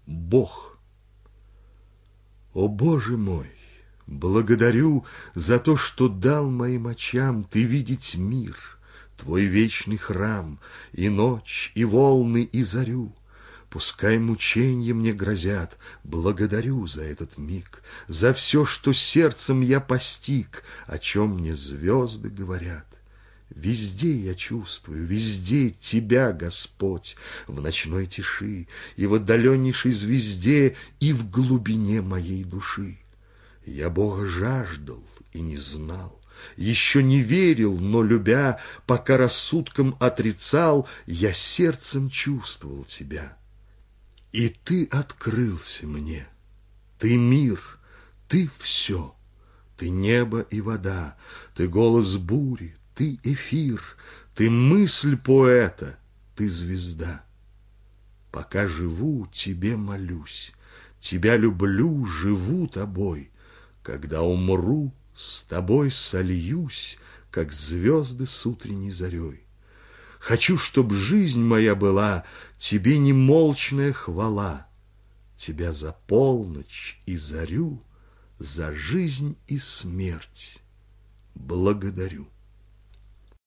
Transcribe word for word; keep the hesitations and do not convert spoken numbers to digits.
Бог. О, Боже мой, благодарю за то, что дал моим очам ты видеть мир, твой вечный храм, и ночь, и волны, и зарю. Пускай мученья мне грозят, благодарю за этот миг, за все, что сердцем я постиг, о чем мне звезды говорят. Везде я чувствую, везде тебя, Господь, в ночной тиши, и в отдаленнейшей звезде, и в глубине моей души. Я Бога жаждал и не знал, еще не верил, но, любя, пока рассудком отрицал, я сердцем чувствовал тебя. И ты открылся мне, ты мир, ты все, ты небо и вода, ты голос бури, ты эфир, ты мысль поэта, ты звезда. Пока живу, тебе молюсь, тебя люблю, живу тобой. Когда умру, с тобой сольюсь, как звезды с утренней зарей. Хочу, чтоб жизнь моя была тебе немолчная хвала. Тебя за полночь и зарю, за жизнь и смерть благодарю.